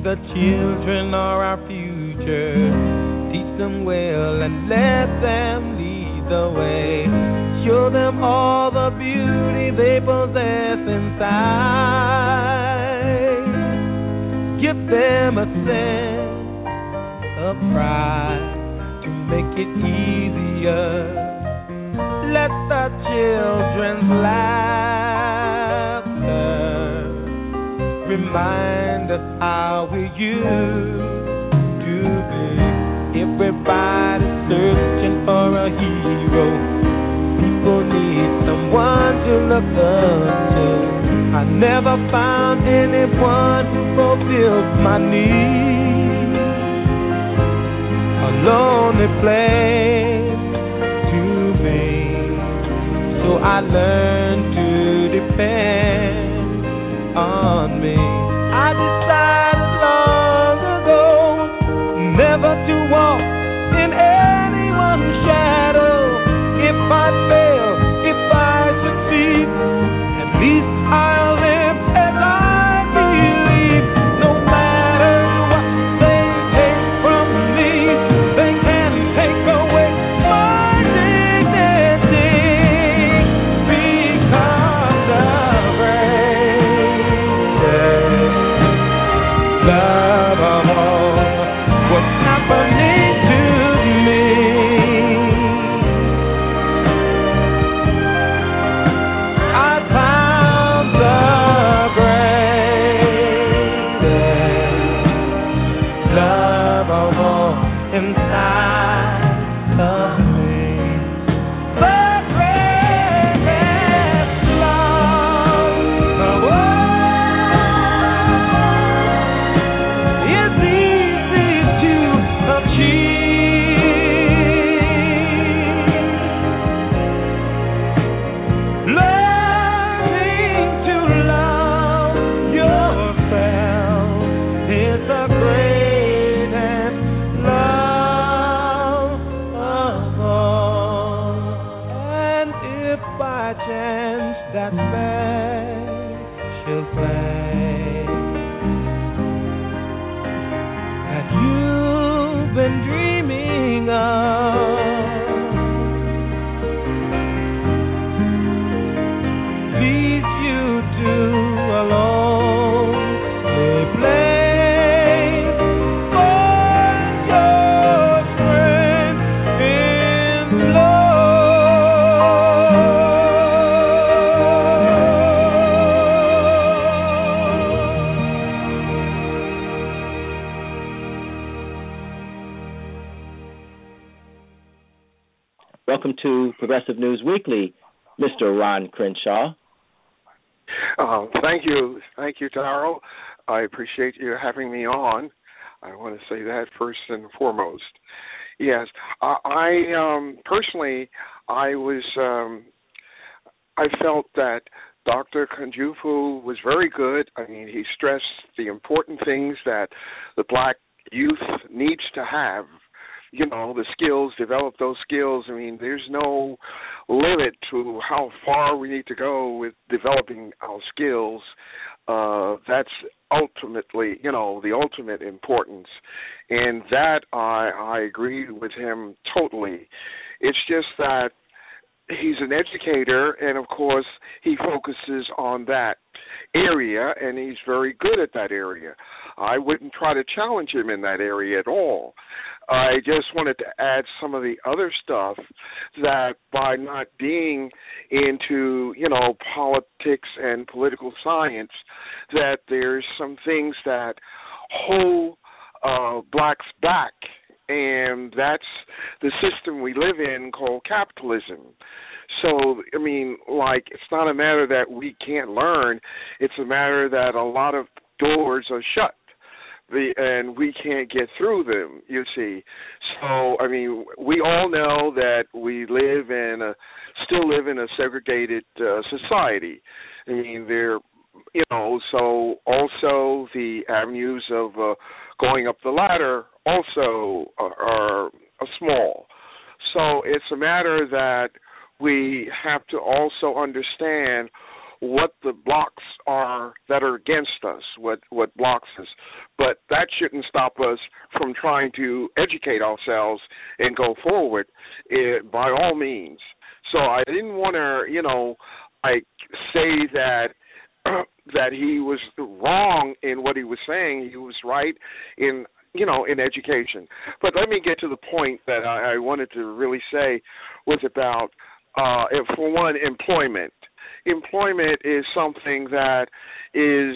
the children are our future. Teach them well and let them lead the way. Show them all the beauty they possess inside. Give them a sense of pride to make it easier. Let the children's laughter remind us how we used to be. Everybody's searching for a hero. People need someone to look up to. I never found anyone who fulfilled my needs. A lonely place to be. So I learned to depend on me. I decided long ago never to walk in anyone's shadow. If I fail, if I succeed, at least I'll live as I believe. No matter what they take from me, they can't take away my dignity. Because of grace, love of all, what's happening to me? I found the greatest love of all inside of me. The greatest love of all is easy to achieve. Learning to love yourself is the greatest love of all. And if by chance that special place that you've been dreaming of leads you to a lonely place, find your strength in Welcome to Progressive News Weekly, Mr. Ron Crenshaw. Thank you, Darrell. I appreciate you having me on. I want to say that first and foremost. Yes, I personally, I felt that Dr. Kunjufu was very good. I mean, he stressed the important things that the black youth needs to have. You know, the skills, develop those skills. I mean, there's no limit to how far we need to go with developing our skills. That's ultimately, the ultimate importance. And that I agree with him totally. It's just that he's an educator, and of course he focuses on that area, and he's very good at that area. I wouldn't try to challenge him in that area at all. I just wanted to add some of the other stuff that by not being into, politics and political science, that there's some things that hold blacks back, and that's the system we live in called capitalism. So, I mean, it's not a matter that we can't learn. It's a matter that a lot of doors are shut, and we can't get through them, you see. So, I mean, we all know that we still live in a segregated society. I mean, so also the avenues of going up the ladder also are small. So it's a matter that we have to also understand what the blocks are that are against us, what blocks us. But that shouldn't stop us from trying to educate ourselves and go forward, by all means. So I didn't want to, say that that he was wrong in what he was saying. He was right in education. But let me get to the point that I wanted to really say was about, for one, employment. Employment is something that is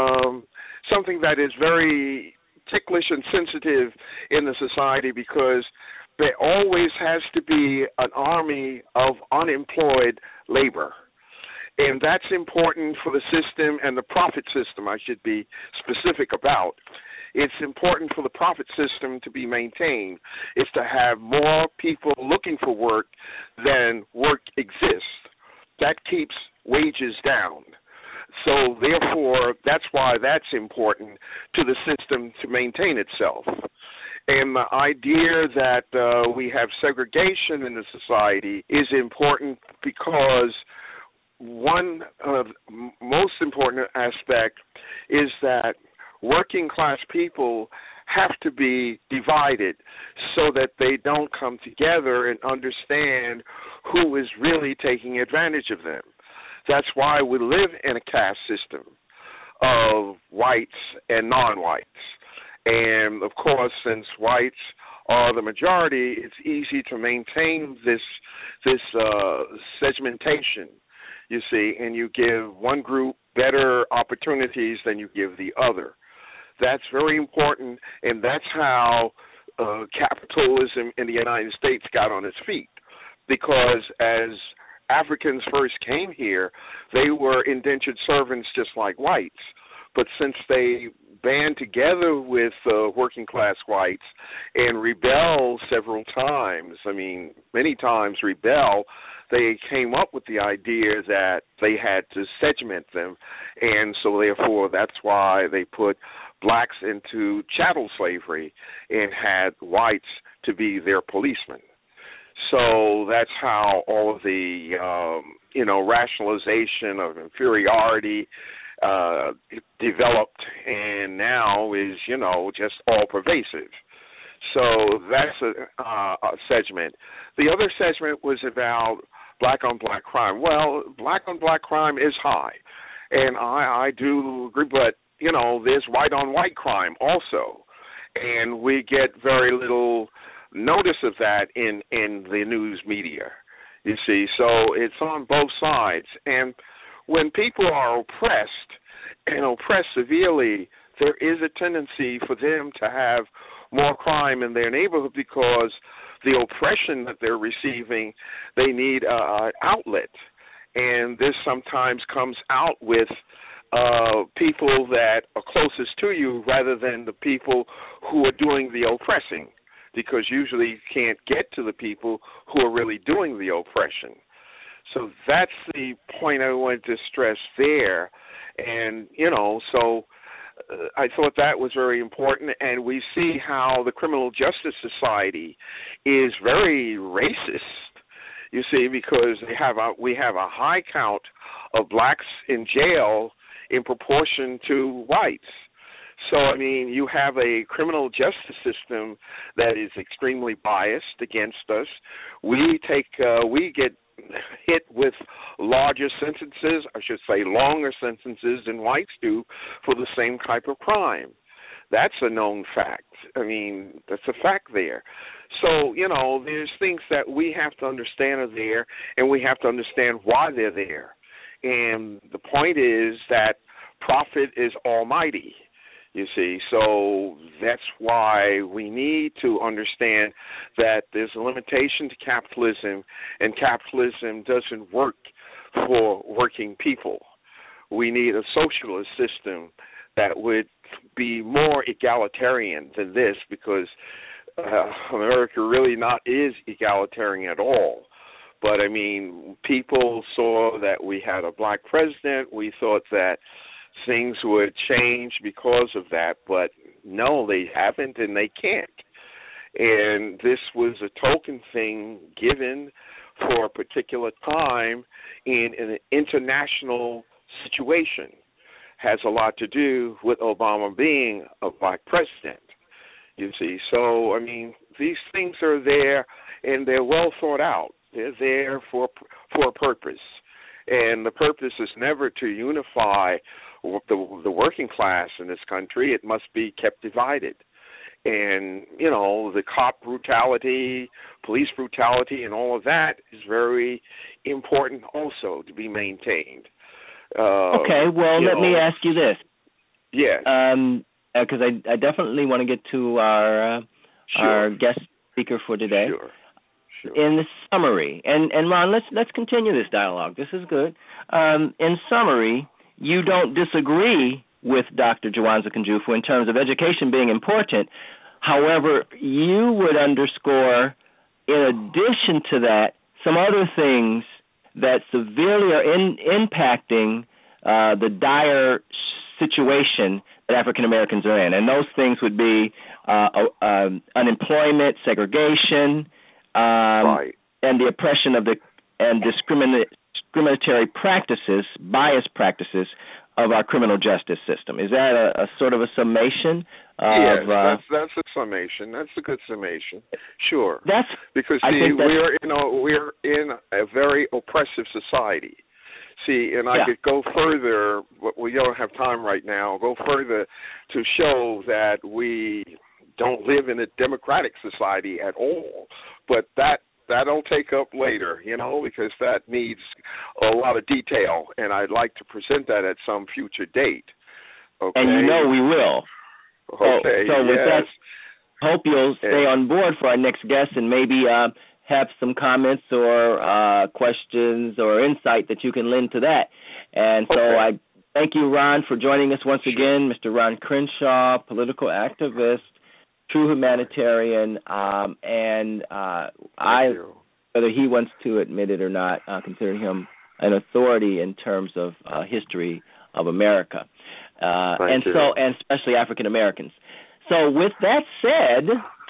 very ticklish and sensitive in the society, because there always has to be an army of unemployed labor. And that's important for the system and the profit system, I should be specific about. It's important for the profit system to be maintained. It's to have more people looking for work than work exists. That keeps wages down. So, therefore, that's why that's important to the system to maintain itself. And the idea that we have segregation in the society is important because one most important aspect is that working class people have to be divided so that they don't come together and understand who is really taking advantage of them. That's why we live in a caste system of whites and non-whites. And, of course, since whites are the majority, it's easy to maintain this segmentation, you see, and you give one group better opportunities than you give the other. That's very important, and that's how capitalism in the United States got on its feet, because as Africans first came here, they were indentured servants just like whites. But since they band together with working class whites and rebel several times, many times rebel, they came up with the idea that they had to segment them, and so therefore that's why they put blacks into chattel slavery and had whites to be their policemen. So that's how all of the, rationalization of inferiority developed, and now is, just all pervasive. So that's a segment. The other segment was about black-on-black crime. Well, black-on-black crime is high, and I do agree, but, there's white-on-white crime also, and we get very little notice of that in the news media, you see. So it's on both sides. And when people are oppressed, and oppressed severely, there is a tendency for them to have more crime in their neighborhood because the oppression that they're receiving, they need an outlet. And this sometimes comes out with people that are closest to you rather than the people who are doing the oppressing, because usually you can't get to the people who are really doing the oppression. So that's the point I wanted to stress there. And, so I thought that was very important. And we see how the criminal justice society is very racist, you see, because we have a high count of blacks in jail in proportion to whites. So, you have a criminal justice system that is extremely biased against us. We get hit with larger sentences, I should say longer sentences than whites do for the same type of crime. That's a known fact. That's a fact there. So, there's things that we have to understand are there, and we have to understand why they're there. And the point is that profit is almighty, you see. So that's why we need to understand that there's a limitation to capitalism, and capitalism doesn't work for working people. We need a socialist system that would be more egalitarian than this, because America really is egalitarian at all. But, people saw that we had a black president. We thought that things would change because of that, but no, they haven't, and they can't. And this was a token thing given for a particular time in an international situation has a lot to do with Obama being a black president, you see. So, I mean, these things are there, and they're well thought out. They're there for a purpose. And the purpose is never to unify the working class in this country. It must be kept divided. And, you know, the cop brutality, police brutality, and all of that is very important also to be maintained. Okay, well, let me ask you this. Yes. Because I definitely want to get to our guest speaker for today. Sure. In the summary, and Ron, let's continue this dialogue. This is good. In summary, you don't disagree with Dr. Jawanza Kunjufu in terms of education being important. However, you would underscore, in addition to that, some other things that severely are impacting the dire situation that African Americans are in. And those things would be unemployment, segregation, right, and the oppression of discriminatory practices, bias practices of our criminal justice system. Is that a sort of a summation? Yes, that's a summation. That's a good summation. Sure. Because we're in a very oppressive society. See, and I could go further, but we don't have time right now. Go further to show that we don't live in a democratic society at all. But that'll take up later, you know, because that needs a lot of detail, and I'd like to present that at some future date. Okay. And you know we will. Okay. So with that, hope you'll stay on board for our next guest and maybe have some comments or questions or insight that you can lend to that. And so I thank you, Ron, for joining us once again. Mr. Ron Crenshaw, political activist, true humanitarian, whether he wants to admit it or not, consider him an authority in terms of history of America, and especially African Americans. So, with that said,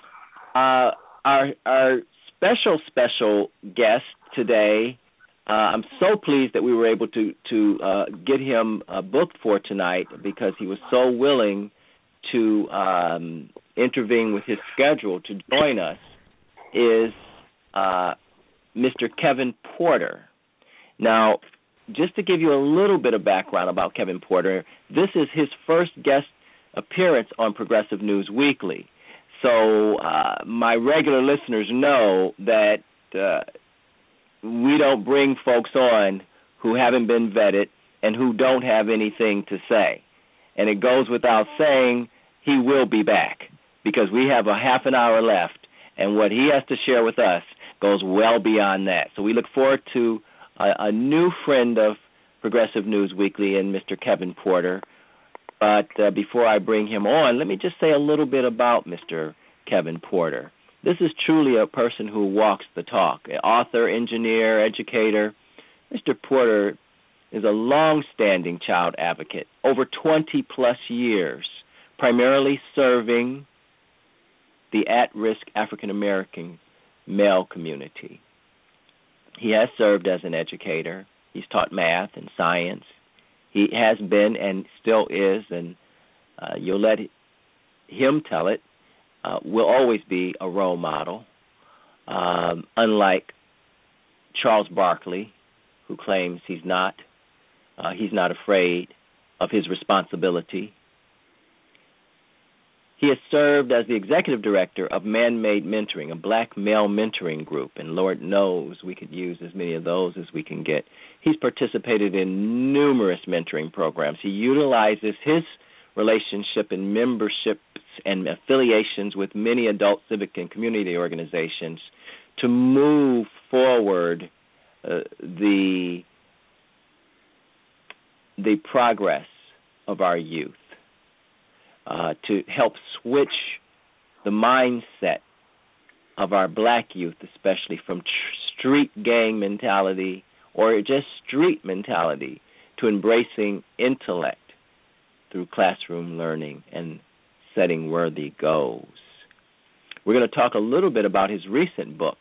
our special guest today, I'm so pleased that we were able to get him booked for tonight because he was so willing to intervene with his schedule to join us, is Mr. Kevin Porter. Now, just to give you a little bit of background about Kevin Porter, this is his first guest appearance on Progressive News Weekly. So my regular listeners know that we don't bring folks on who haven't been vetted and who don't have anything to say. And it goes without saying he will be back because we have a half an hour left, and what he has to share with us goes well beyond that. So we look forward to a new friend of Progressive News Weekly and Mr. Kevin Porter. But before I bring him on, let me just say a little bit about Mr. Kevin Porter. This is truly a person who walks the talk, an author, engineer, educator. Mr. Porter is a long-standing child advocate, over 20-plus years, primarily serving the at-risk African-American male community. He has served as an educator. He's taught math and science. He has been and still is, and you'll let him tell it, will always be a role model, unlike Charles Barkley, who claims he's not afraid of his responsibility. He has served as the executive director of Man-Made Mentoring, a black male mentoring group, and Lord knows we could use as many of those as we can get. He's participated in numerous mentoring programs. He utilizes his relationship and memberships and affiliations with many adult civic and community organizations to move forward the progress of our youth, to help switch the mindset of our black youth, especially from street gang mentality or just street mentality to embracing intellect through classroom learning and setting worthy goals. We're going to talk a little bit about his recent book,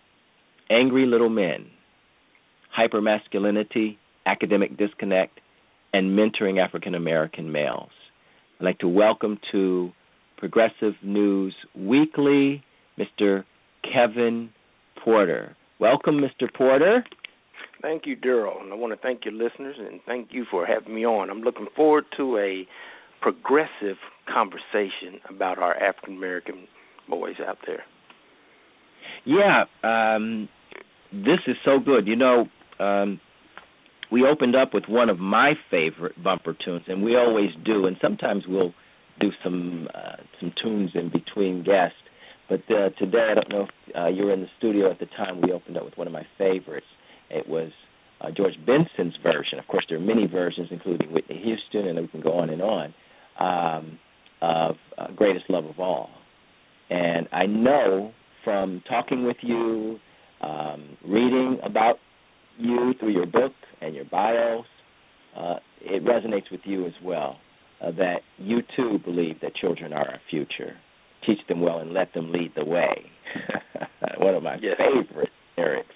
Angry Little Men, Hypermasculinity, Academic Disconnect, and mentoring African American males. I'd like to welcome to Progressive News Weekly, Mr. Kevin Porter. Welcome, Mr. Porter. Thank you, Daryl, and I want to thank your listeners and thank you for having me on. I'm looking forward to a progressive conversation about our African American boys out there. Yeah, this is so good. You know, we opened up with one of my favorite bumper tunes, and we always do, and sometimes we'll do some tunes in between guests. But today, I don't know if you were in the studio at the time, we opened up with one of my favorites. It was George Benson's version. Of course, there are many versions, including Whitney Houston, and we can go on and on, of Greatest Love of All. And I know from talking with you, reading about you through your book and your bios, it resonates with you as well, that you too believe that children are our future. Teach them well and let them lead the way. One of my favorite lyrics.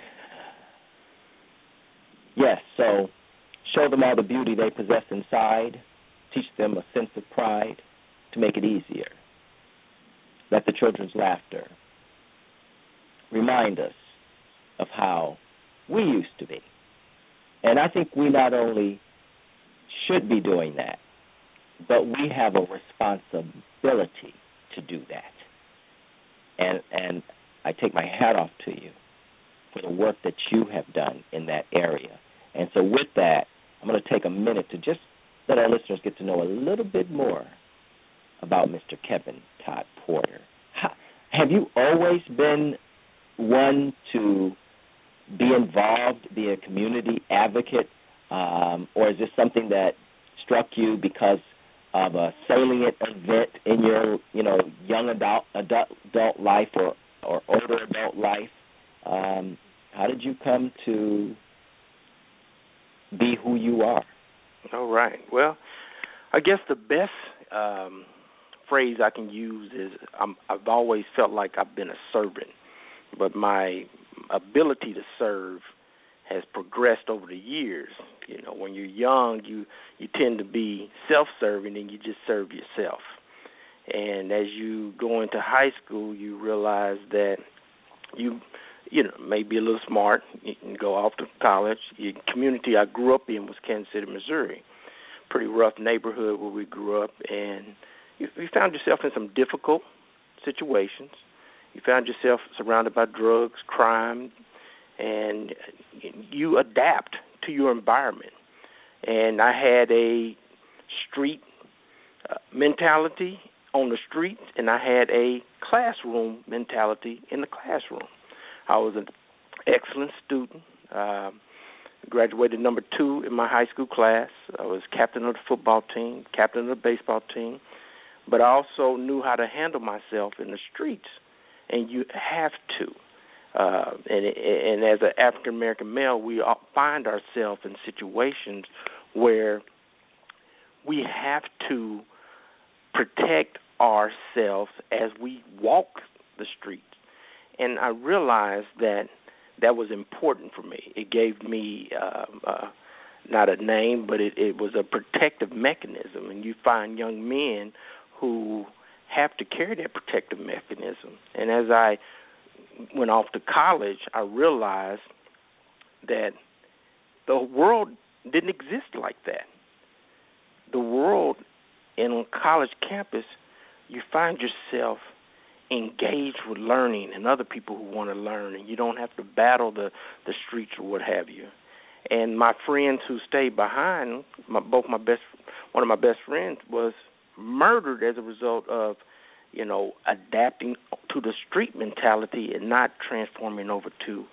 Yes, so show them all the beauty they possess inside. Teach them a sense of pride to make it easier. Let the children's laughter remind us of how we used to be. And I think we not only should be doing that, but we have a responsibility to do that. And I take my hat off to you for the work that you have done in that area. And so with that, I'm going to take a minute to just let our listeners get to know a little bit more about Mr. Kevin Todd Porter. Have you always been one to be involved, be a community advocate, or is this something that struck you because of a salient event in your, young adult life or older adult life? How did you come to be who you are? All right. Well, I guess the best phrase I can use is I've always felt like I've been a servant, but my ability to serve has progressed over the years. You know, when you're young, you tend to be self-serving and you just serve yourself. And as you go into high school, you realize that you may be a little smart. You can go off to college. The community I grew up in was Kansas City, Missouri. Pretty rough neighborhood where we grew up, and you found yourself in some difficult situations. You found yourself surrounded by drugs, crime, and you adapt to your environment. And I had a street mentality on the streets, and I had a classroom mentality in the classroom. I was an excellent student, graduated number 2 in my high school class. I was captain of the football team, captain of the baseball team, but I also knew how to handle myself in the streets, and you have to. And as an African-American male, we find ourselves in situations where we have to protect ourselves as we walk the streets. And I realized that was important for me. It gave me not a name, but it was a protective mechanism. And you find young men who have to carry that protective mechanism. And as I went off to college, I realized that the world didn't exist like that. The world in college campus, you find yourself engaged with learning and other people who want to learn, and you don't have to battle the streets or what have you. And my friends who stayed behind, one of my best friends was murdered as a result of, adapting to the street mentality and not transforming over to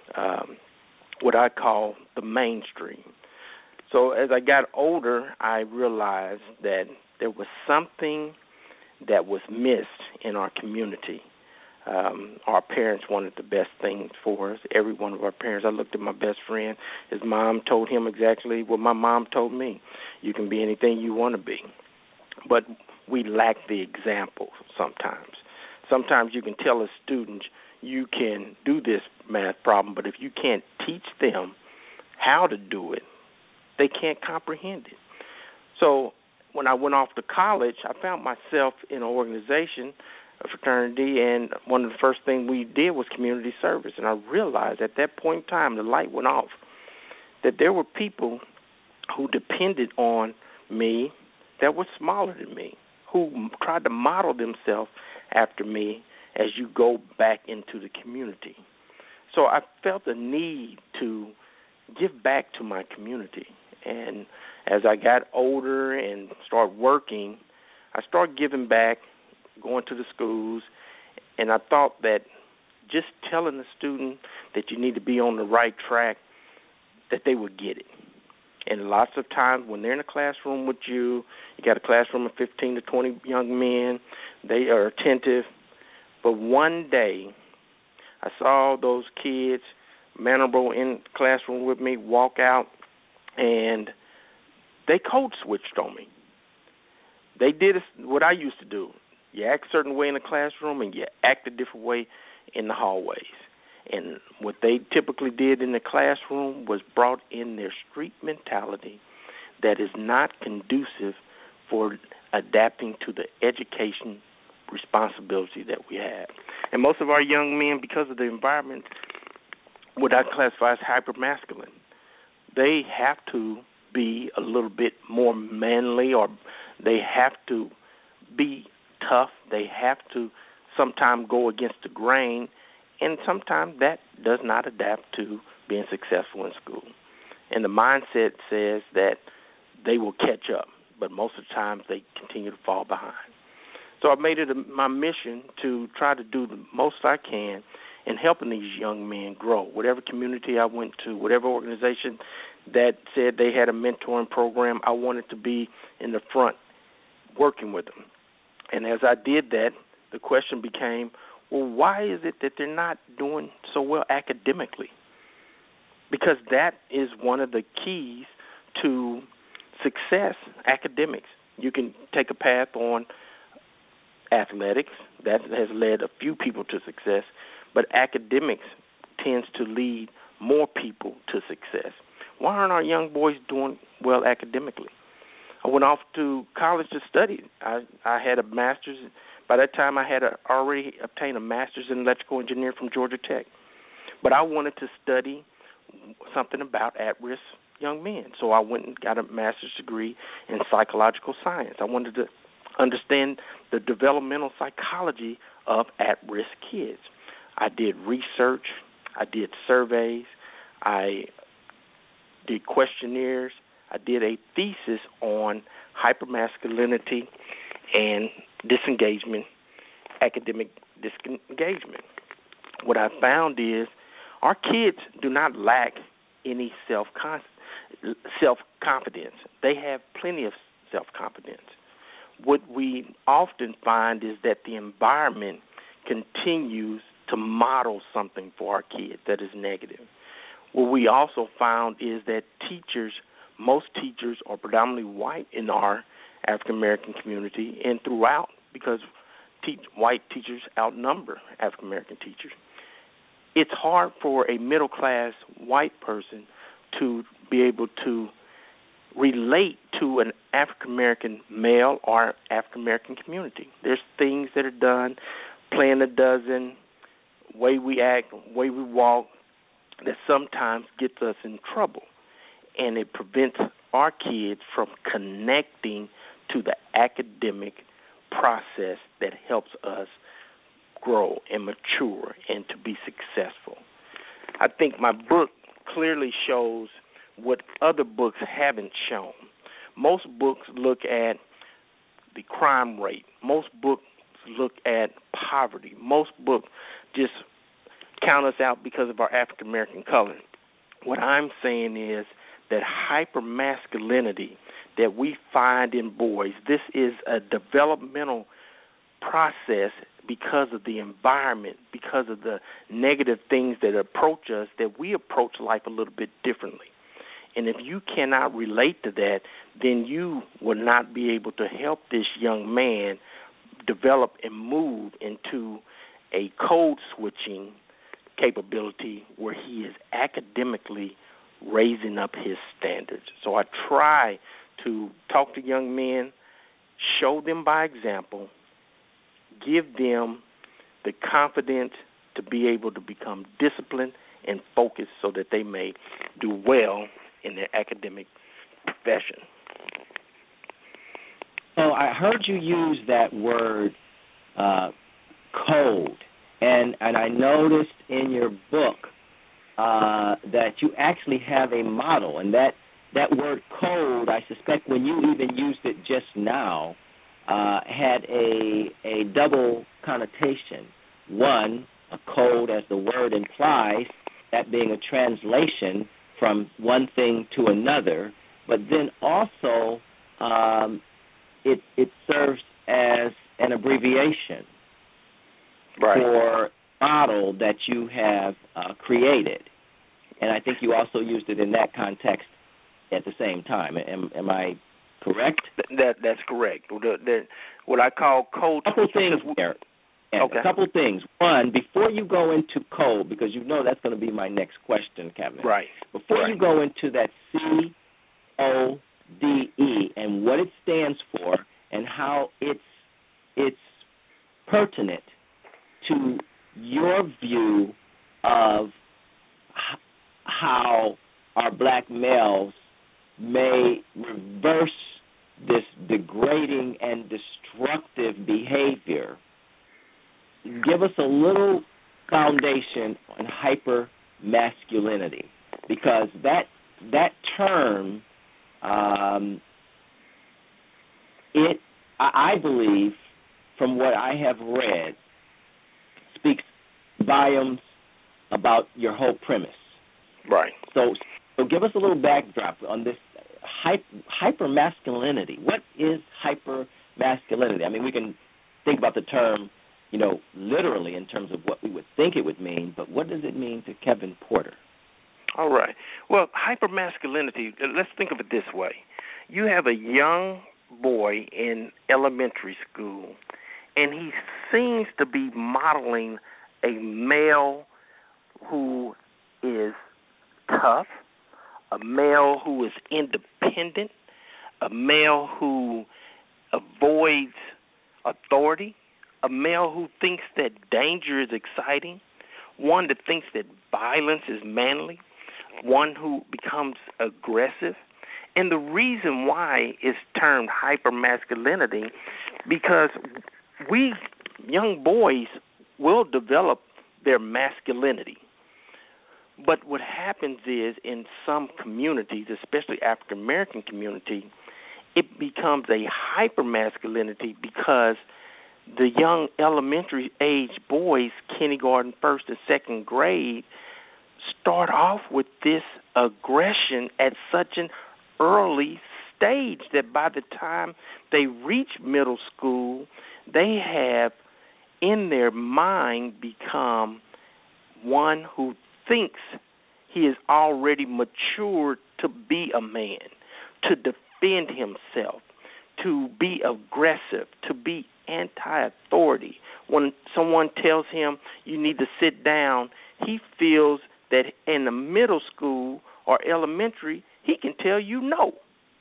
what I call the mainstream. So as I got older, I realized that there was something that was missed in our community. Our parents wanted the best things for us. Every one of our parents. I looked at my best friend. His mom told him exactly what my mom told me. You can be anything you want to be. But we lack the example sometimes. Sometimes you can tell a student you can do this math problem, but if you can't teach them how to do it, They can't comprehend it. So when I went off to college, I found myself in an organization, a fraternity, and one of the first things we did was community service. And I realized at that point in time, the light went off, that there were people who depended on me that were smaller than me, who tried to model themselves after me as you go back into the community. So I felt the need to give back to my community. And as I got older and started working, I started giving back, going to the schools, and I thought that just telling the student that you need to be on the right track, that they would get it. And lots of times when they're in a classroom with you, you got a classroom of 15 to 20 young men, they are attentive. But one day, I saw those kids, mannerable in the classroom with me, walk out, and they code switched on me. They did what I used to do. You act a certain way in the classroom, and you act a different way in the hallways. And what they typically did in the classroom was brought in their street mentality that is not conducive for adapting to the education responsibility that we have. And most of our young men, because of the environment, what I classify as hypermasculine, they have to be a little bit more manly, or they have to be tough. They have to sometimes go against the grain, and sometimes that does not adapt to being successful in school. And the mindset says that they will catch up, but most of the times they continue to fall behind. So I made it my mission to try to do the most I can in helping these young men grow. Whatever community I went to, whatever organization that said they had a mentoring program, I wanted to be in the front working with them. And as I did that, the question became, well, why is it that they're not doing so well academically? Because that is one of the keys to success, academics. You can take a path on athletics. That has led a few people to success, but academics tends to lead more people to success. Why aren't our young boys doing well academically? I went off to college to study. I had a master's. By that time, I had already obtained a master's in electrical engineering from Georgia Tech. But I wanted to study something about at-risk young men. So I went and got a master's degree in psychological science. I wanted to understand the developmental psychology of at-risk kids. I did research. I did surveys. I did questionnaires. I did a thesis on hypermasculinity and disengagement, academic disengagement. What I found is our kids do not lack any self-confidence. They have plenty of self-confidence. What we often find is that the environment continues to model something for our kids that is negative. What we also found is that most teachers are predominantly white in our African-American community and throughout, because white teachers outnumber African-American teachers. It's hard for a middle-class white person to be able to relate to an African-American male or African-American community. There's things that are done, playing a dozen, way we act, way we walk, that sometimes gets us in trouble. And it prevents our kids from connecting to the academic process that helps us grow and mature and to be successful. I think my book clearly shows what other books haven't shown. Most books look at the crime rate. Most books look at poverty. Most books just count us out because of our African-American color. What I'm saying is that hypermasculinity that we find in boys, this is a developmental process because of the environment, because of the negative things that approach us, that we approach life a little bit differently. And if you cannot relate to that, then you will not be able to help this young man develop and move into a code switching capability where he is academically raising up his standards. So I try to talk to young men, show them by example, give them the confidence to be able to become disciplined and focused so that they may do well in their academic profession. So I heard you use that word code, and I noticed in your book that you actually have a model, and that word code, I suspect when you even used it just now, had a double connotation. One, a code, as the word implies, that being a translation from one thing to another, but then also it serves as an abbreviation for model that you have created. And I think you also used it in that context at the same time. Am I correct? That's correct. What I call code. A couple things there. Okay. A couple things. One, before you go into code, because you know that's going to be my next question, Kevin. Right. Before you go into that CODE and what it stands for and how it's pertinent to your view of how our black males may reverse this degrading and destructive behavior, give us a little foundation on hypermasculinity, because that term, I believe, from what I have read, speaks volumes about your whole premise. Right. So give us a little backdrop on this hypermasculinity. What is hypermasculinity? I mean, we can think about the term, literally in terms of what we would think it would mean, but what does it mean to Kevin Porter? All right. Well, hypermasculinity, let's think of it this way. You have a young boy in elementary school, and he seems to be modeling a male who is tough, a male who is independent, a male who avoids authority, a male who thinks that danger is exciting, one that thinks that violence is manly, one who becomes aggressive. And the reason why it's termed hypermasculinity, because we young boys will develop their masculinity. But what happens is, in some communities, especially African American community, it becomes a hypermasculinity because the young elementary age boys, kindergarten, first and second grade, start off with this aggression at such an early stage that by the time they reach middle school, they have in their mind become one who thinks he is already matured to be a man, to defend himself, to be aggressive, to be anti-authority. When someone tells him you need to sit down, he feels that in the middle school or elementary, he can tell you no,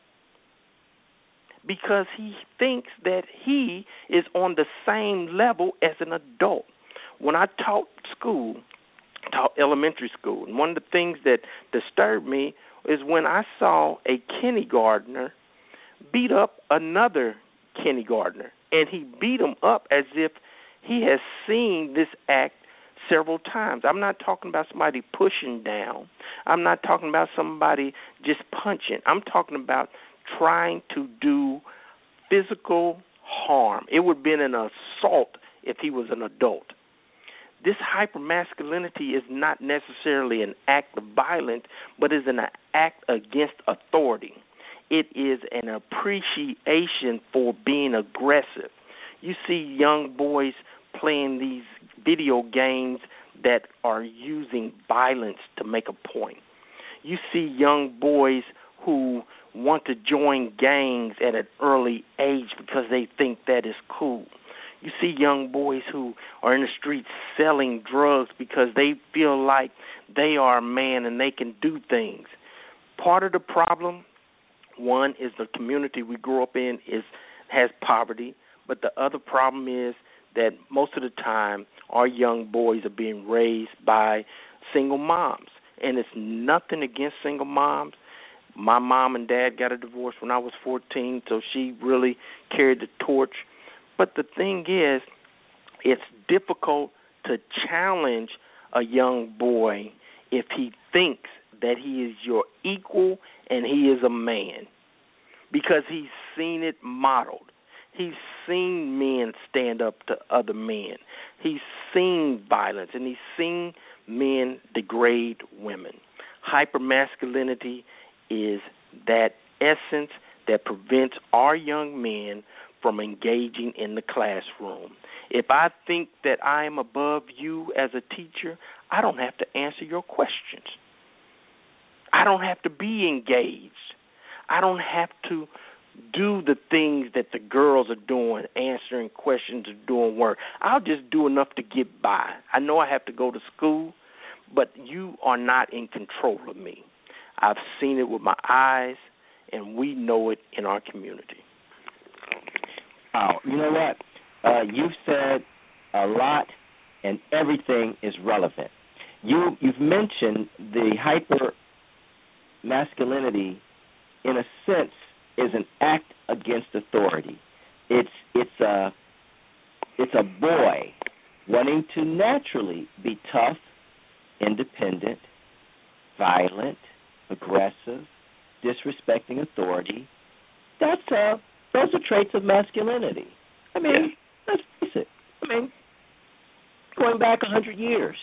because he thinks that he is on the same level as an adult. When I taught elementary school, and one of the things that disturbed me is when I saw a kindergartner beat up another kindergartner, and he beat him up as if he has seen this act several times. I'm not talking about somebody pushing down. I'm not talking about somebody just punching. I'm talking about trying to do physical harm. It would have been an assault if he was an adult. This hypermasculinity is not necessarily an act of violence, but is an act against authority. It is an appreciation for being aggressive. You see young boys playing these video games that are using violence to make a point. You see young boys who want to join gangs at an early age because they think that is cool. You see young boys who are in the streets selling drugs because they feel like they are a man and they can do things. part of the problem, one, is the community we grew up in has poverty, but the other problem is that most of the time our young boys are being raised by single moms. And it's nothing against single moms. My mom and dad got a divorce when I was 14, so she really carried the torch. But the thing is, it's difficult to challenge a young boy if he thinks that he is your equal and he is a man, because he's seen it modeled. He's seen men stand up to other men. He's seen violence, and he's seen men degrade women. Hypermasculinity is that essence that prevents our young men from engaging in the classroom. If I think that I am above you as a teacher, I don't have to answer your questions. I don't have to be engaged. I don't have to do the things that the girls are doing, answering questions or doing work. I'll just do enough to get by. I know I have to go to school, but you are not in control of me. I've seen it with my eyes, and we know it in our community. Wow, you know what? You've said a lot, and everything is relevant. You've mentioned the hyper masculinity, in a sense, is an act against authority. It's a boy wanting to naturally be tough, independent, violent, aggressive, disrespecting authority. Those are traits of masculinity. I mean, let's face it. I mean, going back 100 years,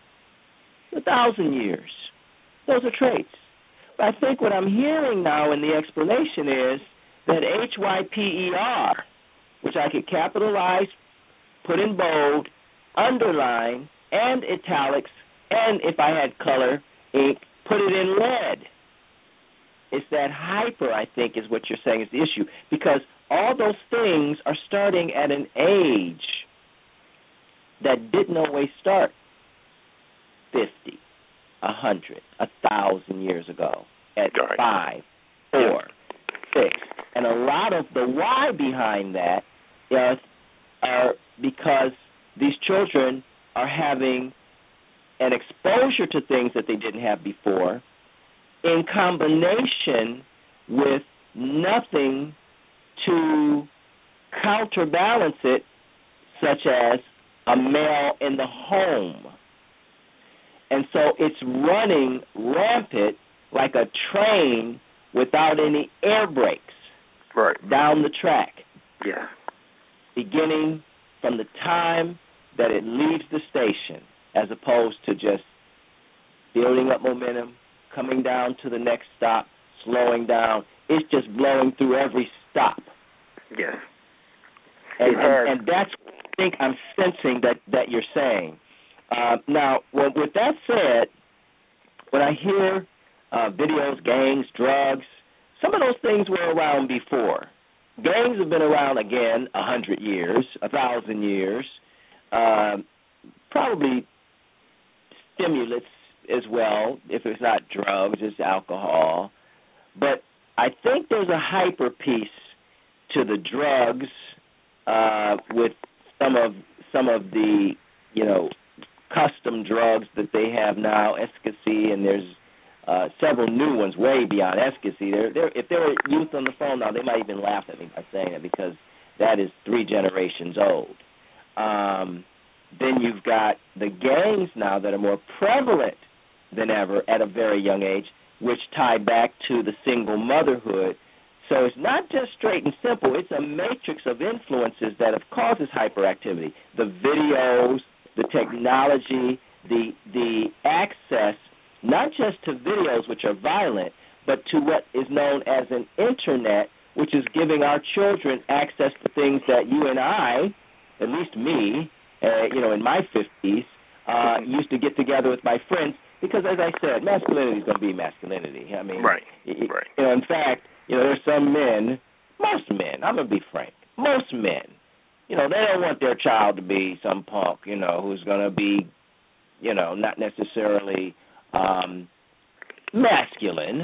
1,000 years, those are traits. But I think what I'm hearing now in the explanation is that HYPER, which I could capitalize, put in bold, underline, and italics, and if I had color ink, put it in red. It's that hyper, I think, is what you're saying is the issue, because all those things are starting at an age that didn't always start 50, 100, 1,000 years ago, at 5, 4, 6. And a lot of the why behind that are because these children are having an exposure to things that they didn't have before, in combination with nothing to counterbalance it, such as a male in the home. And so it's running rampant like a train without any air brakes down the track. Yeah. Beginning from the time that it leaves the station, as opposed to just building up momentum, coming down to the next stop, slowing down. It's just blowing through every stop. Yes. And that's what I think I'm sensing that you're saying. Now, with that said, when I hear videos, gangs, drugs, some of those things were around before. Gangs have been around, again, 100 years, 1,000 years. Probably stimulants as well. If it's not drugs, it's alcohol. But I think there's a hyper piece to the drugs with some of the, custom drugs that they have now, ecstasy, and there's several new ones way beyond ecstasy. If there were youth on the phone now, they might even laugh at me by saying it, because that is 3 generations old. Then you've got the gangs now that are more prevalent than ever at a very young age, which tie back to the single motherhood. So it's not just straight and simple. It's a matrix of influences that have causes hyperactivity. The videos, the technology, the access, not just to videos, which are violent, but to what is known as an internet, which is giving our children access to things that you and I, at least me, in my 50s, used to get together with my friends, because, as I said, masculinity is going to be masculinity. I mean, in fact, there's some men, most men, I'm going to be frank, most men, they don't want their child to be some punk, who's going to be, not necessarily masculine,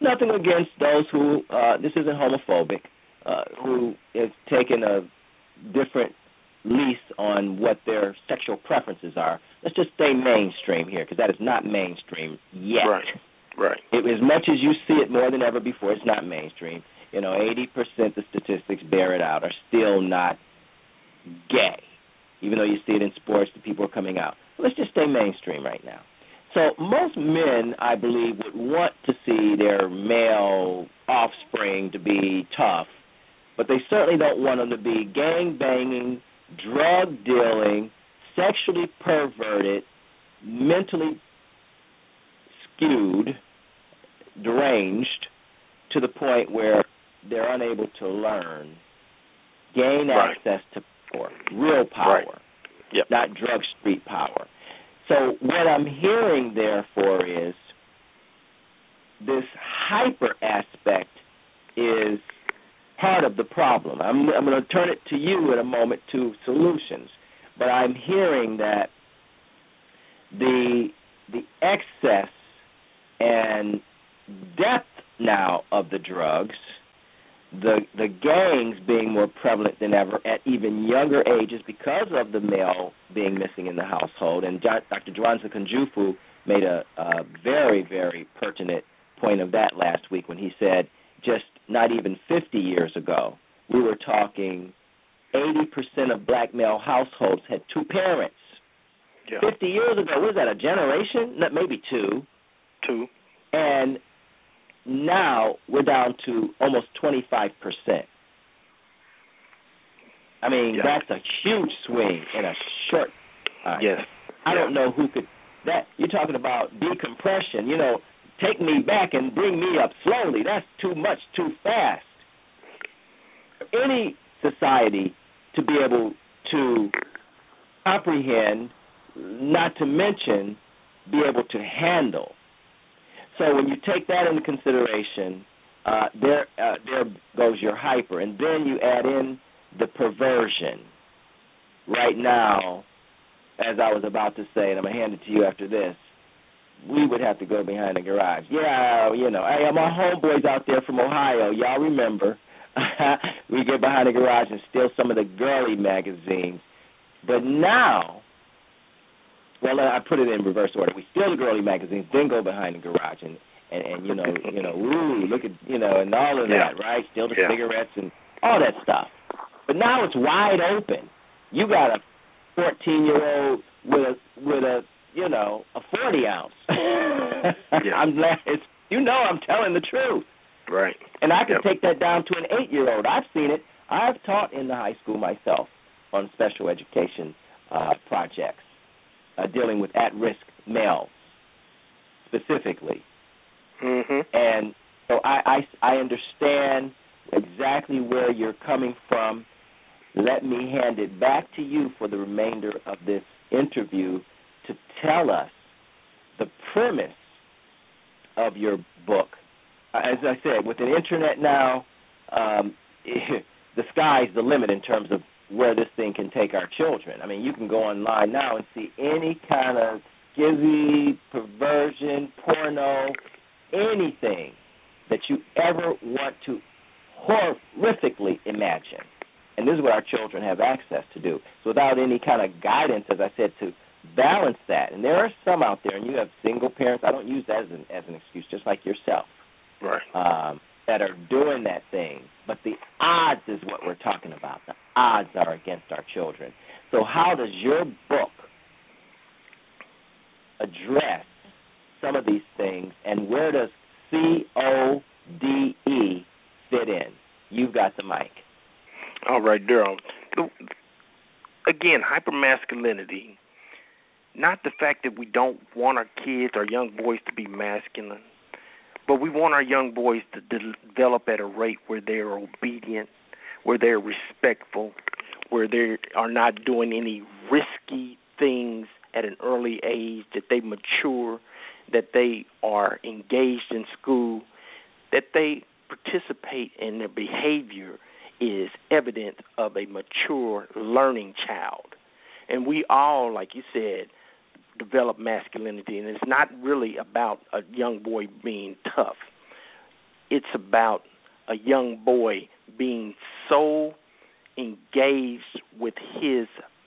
nothing against those who, this isn't homophobic, who have taken a different lease on what their sexual preferences are. Let's just stay mainstream here, because that is not mainstream yet. Right. As much as you see it more than ever before, it's not mainstream. 80% the statistics bear it out, are still not gay. Even though you see it in sports, the people are coming out. Let's just stay mainstream right now. So most men, I believe, would want to see their male offspring to be tough, but they certainly don't want them to be gang-banging, drug-dealing, sexually perverted, mentally skewed, deranged, to the point where they're unable to learn, gain access to power, real power, not drug street power. So what I'm hearing, therefore, is this hyper aspect is part of the problem. I'm going to turn it to you in a moment to solutions, but I'm hearing that the excess and depth now of the drugs, the gangs being more prevalent than ever at even younger ages because of the male being missing in the household. And Dr. Dwanza Kunjufu made a very, very pertinent point of that last week when he said just not even 50 years ago, we were talking 80% of black male households had two parents. Yeah. 50 years ago, was that a generation? Maybe two. Two. And now we're down to almost 25%. I mean, that's a huge swing in a short time. Yes. I don't know who could that. You're talking about decompression. Take me back and bring me up slowly. That's too much, too fast. Any society to be able to comprehend, not to mention be able to handle. So when you take that into consideration, there goes your hyper, and then you add in the perversion. Right now, as I was about to say, and I'm going to hand it to you after this, we would have to go behind the garage. Yeah, hey, my homeboys out there from Ohio, y'all remember, we get behind the garage and steal some of the girly magazines. But now, well, I put it in reverse order. We steal the girly magazines, then go behind the garage and ooh, look at, and all of that, right? Steal the cigarettes and all that stuff. But now it's wide open. You got a 14-year-old with a 40 ounce. I'm glad I'm telling the truth. Right. And I can take that down to an 8-year-old. I've seen it. I've taught in the high school myself on special education projects dealing with at-risk males specifically. Mm-hmm. And so I understand exactly where you're coming from. Let me hand it back to you for the remainder of this interview to tell us the premise of your book. As I said, with the internet now, the sky's the limit in terms of where this thing can take our children. I mean, you can go online now and see any kind of skizzy, perversion, porno, anything that you ever want to horrifically imagine. And this is what our children have access to do. So without any kind of guidance, as I said, to balance that. And there are some out there, and you have single parents. I don't use that as an excuse, just like yourself. Right. That are doing that thing. But the odds is what we're talking about. The odds are against our children. So how does your book address some of these things, and where does CODE fit in? You've got the mic. All right, Daryl. Again, hypermasculinity, not the fact that we don't want our kids, our young boys to be masculine, but we want our young boys to develop at a rate where they're obedient, where they're respectful, where they are not doing any risky things at an early age, that they mature, that they are engaged in school, that they participate in their behavior is evidence of a mature learning child. And we all, like you said, develop masculinity, and it's not really about a young boy being tough. it's about a young boy being so engaged with his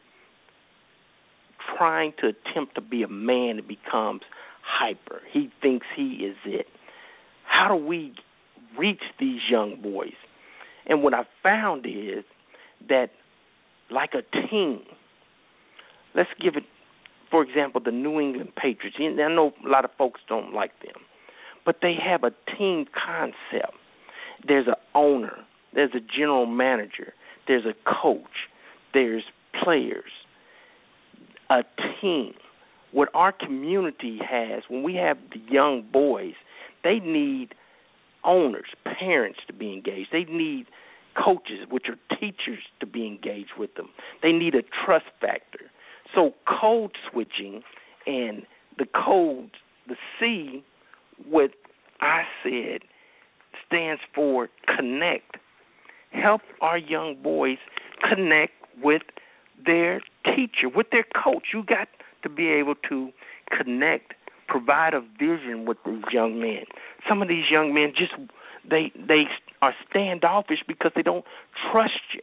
trying to attempt to be a man that becomes hyper. He thinks he is it. How do we reach these young boys? And what I found is that, like a team, let's give it, for example, the New England Patriots. I know a lot of folks don't like them, but they have a team concept. There's an owner, there's a general manager, there's a coach, there's players, a team. What our community has, when we have the young boys, they need owners, parents to be engaged. They need coaches, which are teachers, to be engaged with them. They need a trust factor. So code switching and the codes, the C, what I said, stands for connect. Help our young boys connect with their teacher, with their coach. You got to be able to connect, provide a vision with these young men. Some of these young men just, they are standoffish because they don't trust you.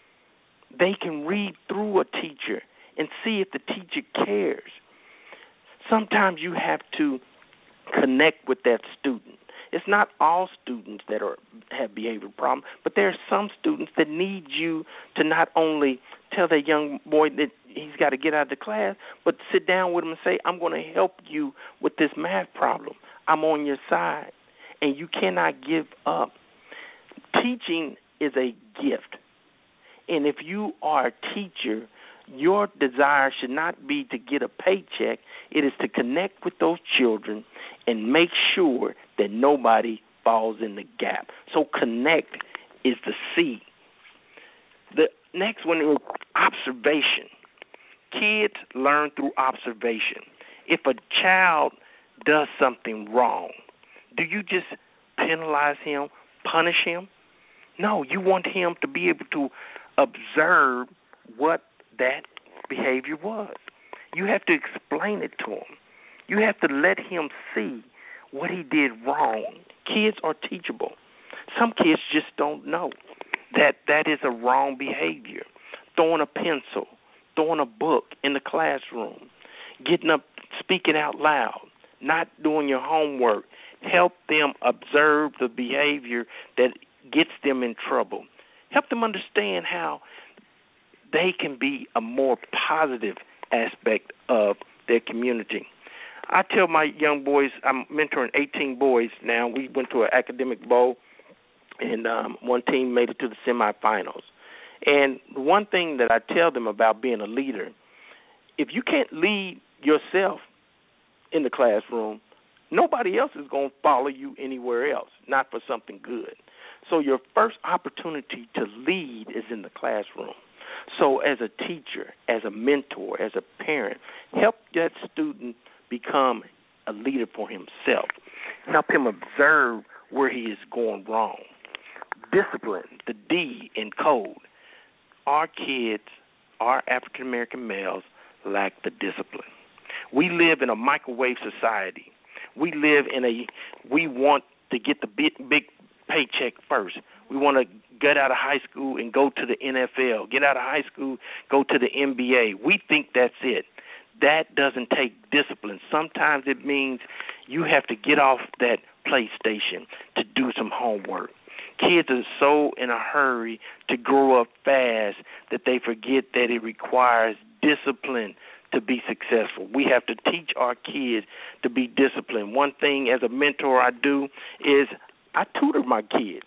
They can read through a teacher and see if the teacher cares. Sometimes you have to connect with that student. It's not all students that have behavioral problems, but there are some students that need you to not only tell that young boy that he's got to get out of the class, but sit down with him and say, I'm going to help you with this math problem. I'm on your side, and you cannot give up. Teaching is a gift, and if you are a teacher, your desire should not be to get a paycheck. It is to connect with those children and make sure that nobody falls in the gap. So connect is the C. The next one is observation. Kids learn through observation. If a child does something wrong, do you just penalize him, punish him? No, you want him to be able to observe what that behavior was. You have to explain it to him. You have to let him see what he did wrong. Kids are teachable. Some kids just don't know that is a wrong behavior. Throwing a pencil, throwing a book in the classroom, getting up, speaking out loud, not doing your homework. Help them observe the behavior that gets them in trouble. Help them understand how they can be a more positive aspect of their community. I tell my young boys, I'm mentoring 18 boys now. We went to an academic bowl, and one team made it to the semifinals. And the one thing that I tell them about being a leader, if you can't lead yourself in the classroom, nobody else is going to follow you anywhere else, not for something good. So your first opportunity to lead is in the classroom. So as a teacher, as a mentor, as a parent, help that student become a leader for himself. Help him observe where he is going wrong. Discipline, the D in code. Our kids, our African-American males, lack the discipline. We live in a microwave society. We want to get the big paycheck first. We want to get out of high school and go to the NFL, get out of high school, go to the NBA. We think that's it. That doesn't take discipline. Sometimes it means you have to get off that PlayStation to do some homework. Kids are so in a hurry to grow up fast that they forget that it requires discipline to be successful. We have to teach our kids to be disciplined. One thing as a mentor I do is I tutor my kids.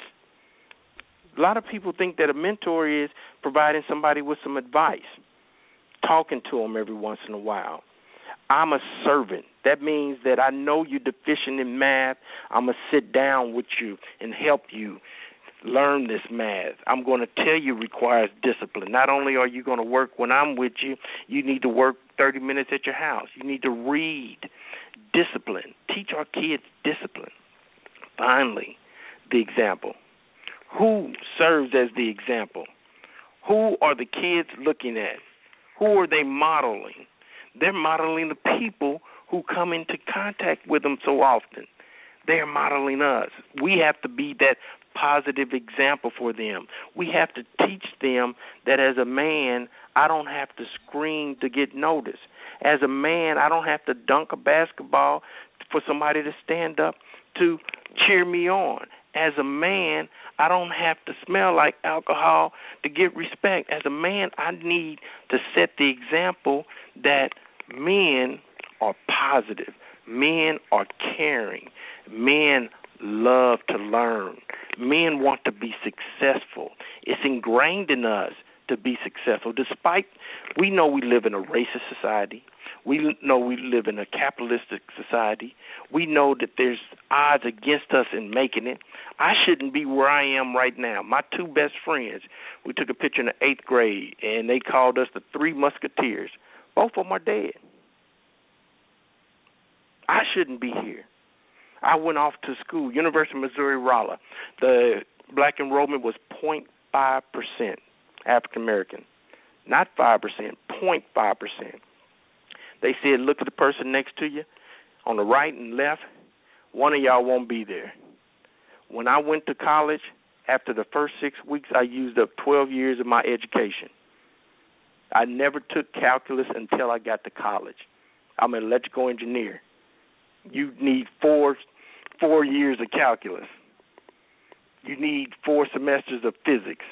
A lot of people think that a mentor is providing somebody with some advice, talking to them every once in a while. I'm a servant. That means that I know you're deficient in math. I'm going to sit down with you and help you learn this math. I'm going to tell you it requires discipline. Not only are you going to work when I'm with you, you need to work 30 minutes at your house. You need to read. Discipline. Teach our kids discipline. Finally, the example. Who serves as the example? Who are the kids looking at? Who are they modeling? They're modeling the people who come into contact with them so often. they're modeling us. We have to be that positive example for them. We have to teach them that as a man, I don't have to scream to get noticed. As a man, I don't have to dunk a basketball for somebody to stand up to cheer me on. As a man, I don't have to smell like alcohol to get respect. As a man, I need to set the example that men are positive. Men are caring. Men love to learn. Men want to be successful. It's ingrained in us to be successful. Despite we know we live in a racist society. We know we live in a capitalistic society. We know that there's odds against us in making it. I shouldn't be where I am right now. My two best friends, we took a picture in the 8th grade, and they called us the Three Musketeers. Both of them are dead. I shouldn't be here. I went off to school, University of Missouri, Rolla. The black enrollment was 0.5% African American. Not 5%, 0.5%. They said, look at the person next to you on the right and left. One of y'all won't be there. When I went to college, after the first 6 weeks, I used up 12 years of my education. I never took calculus until I got to college. I'm an electrical engineer. You need four years of calculus. You need 4 semesters of physics.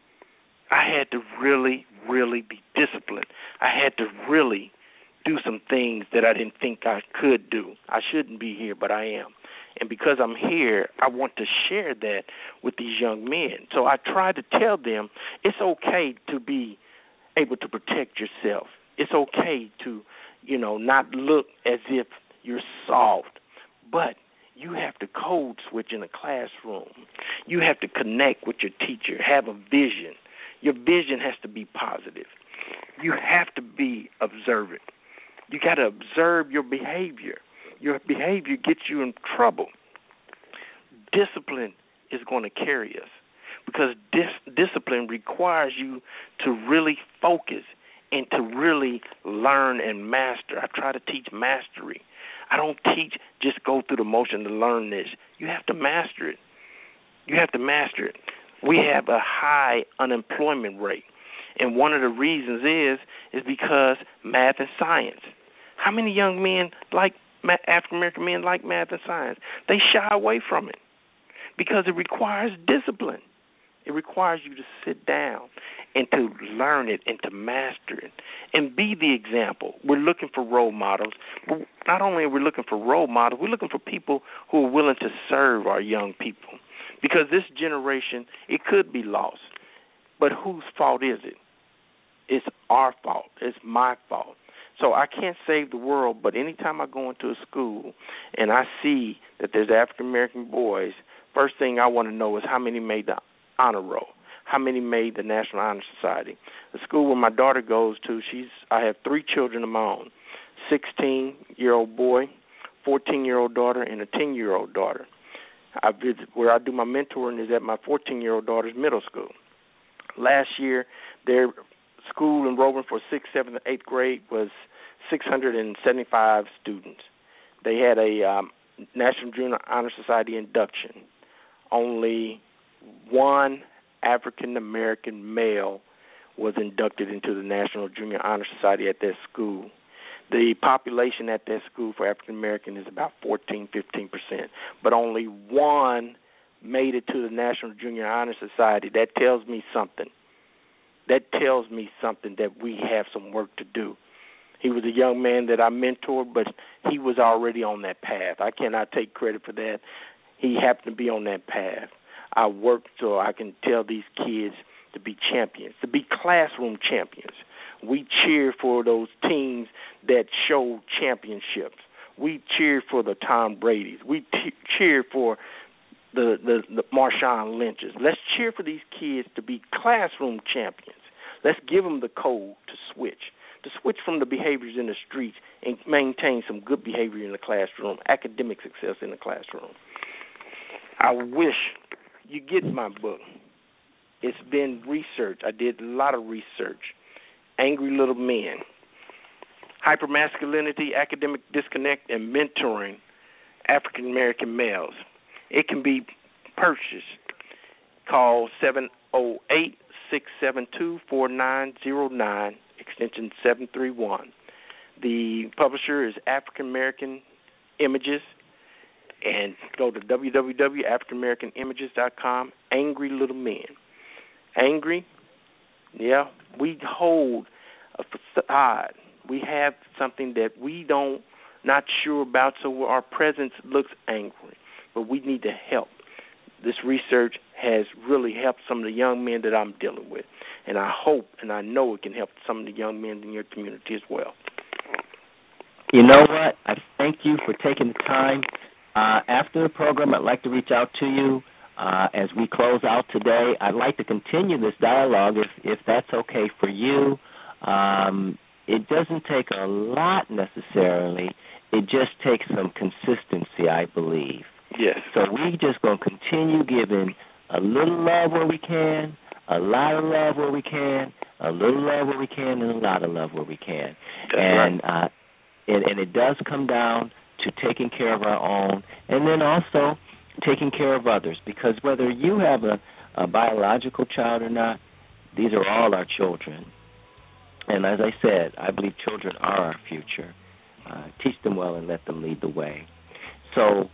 I had to really, really be disciplined. I had to really do some things that I didn't think I could do. I shouldn't be here, but I am. And because I'm here, I want to share that with these young men. So I try to tell them it's okay to be able to protect yourself. It's okay to, not look as if you're soft. But you have to code switch in a classroom. You have to connect with your teacher, have a vision. Your vision has to be positive. You have to be observant. You got to observe your behavior. Your behavior gets you in trouble. Discipline is going to carry us because discipline requires you to really focus and to really learn and master. I try to teach mastery. I don't teach just go through the motion to learn this. You have to master it. You have to master it. We have a high unemployment rate, and one of the reasons is because math and science. How many young men like African-American men like math and science? They shy away from it because it requires discipline. It requires you to sit down and to learn it and to master it and be the example. We're looking for role models. But not only are we looking for role models, we're looking for people who are willing to serve our young people because this generation, it could be lost. But whose fault is it? It's our fault. It's my fault. So I can't save the world, but anytime I go into a school and I see that there's African-American boys, first thing I want to know is how many made the honor roll, how many made the National Honor Society. The school where my daughter goes to, I have 3 children of my own, 16-year-old boy, 14-year-old daughter, and a 10-year-old daughter. Where I do my mentoring is at my 14-year-old daughter's middle school. Last year, their school enrollment for 6th, 7th, and 8th grade was 675 students. They had a National Junior Honor Society induction. Only one African-American male was inducted into the National Junior Honor Society at that school. The population at that school for African-American is about 14, 15%, but only one made it to the National Junior Honor Society. That tells me something. That tells me something that we have some work to do. He was a young man that I mentored, but he was already on that path. I cannot take credit for that. He happened to be on that path. I worked so I can tell these kids to be champions, to be classroom champions. We cheer for those teams that show championships. We cheer for the Tom Brady's. We cheer for the Marshawn Lynch's. Let's cheer for these kids to be classroom champions. Let's give them the code to switch from the behaviors in the streets and maintain some good behavior in the classroom, academic success in the classroom. I wish you get my book. It's been researched. I did a lot of research. Angry Little Men, Hypermasculinity, Academic Disconnect, and Mentoring African American males. It can be purchased. Call 708-672-4909, extension 731. The publisher is African American Images, and go to www.africanamericanImages.com. Angry Little Men. Angry, yeah, we hold a facade. We have something that we not sure about, so our presence looks angry, but we need to help. This research has really helped some of the young men that I'm dealing with, and I hope and I know it can help some of the young men in your community as well. You know what? I thank you for taking the time. After the program, I'd like to reach out to you as we close out today. I'd like to continue this dialogue if that's okay for you. It doesn't take a lot necessarily. It just takes some consistency, I believe. Yes. So we just going to continue giving a little love where we can, a lot of love where we can, a little love where we can, and a lot of love where we can. That's right. And it does come down to taking care of our own, and then also taking care of others, because whether you have a biological child or not, these are all our children. And as I said, I believe children are our future. Teach them well and let them lead the way. So,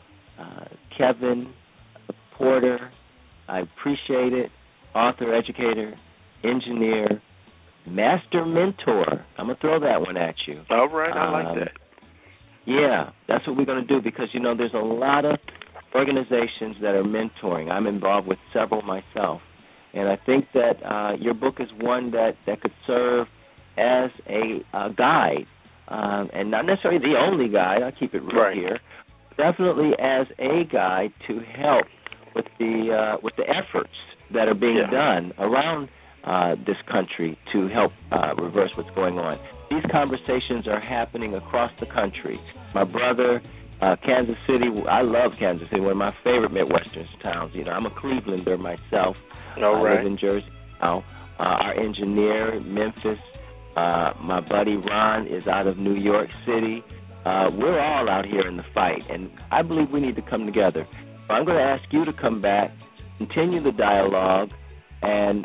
Kevin Porter, I appreciate it. Author, educator, engineer, master mentor. I'm going to throw that one at you. All right, I like that. Yeah, that's what we're going to do, because, there's a lot of organizations that are mentoring. I'm involved with several myself. And I think that your book is one that could serve as a guide, and not necessarily the only guide. I'll keep it real here. Definitely as a guide to help with the efforts that are being done around this country to help reverse what's going on. These conversations are happening across the country. My brother, Kansas City, I love Kansas City, one of my favorite Midwestern towns. I'm a Clevelander myself. I live in Jersey now. Our engineer, Memphis, my buddy Ron is out of New York City. We're all out here in the fight, and I believe we need to come together. So I'm going to ask you to come back, continue the dialogue, and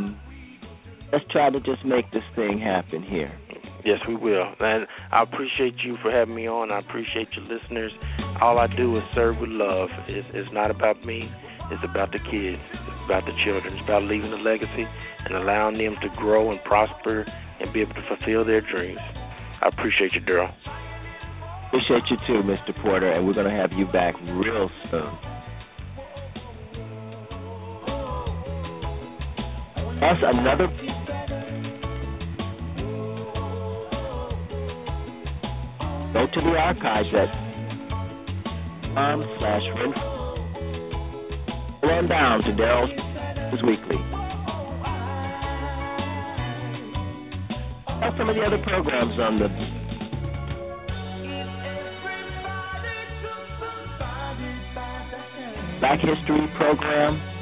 let's try to just make this thing happen here. Yes, we will. And I appreciate you for having me on. I appreciate your listeners. All I do is serve with love. It's not about me. It's about the kids. It's about the children. It's about leaving a legacy and allowing them to grow and prosper and be able to fulfill their dreams. I appreciate you, Daryl. Appreciate you too, Mr. Porter, and we're going to have you back real soon. That's another... Go to the archives at /run down to Daryl's Weekly. Or some of the other programs on the Black History program.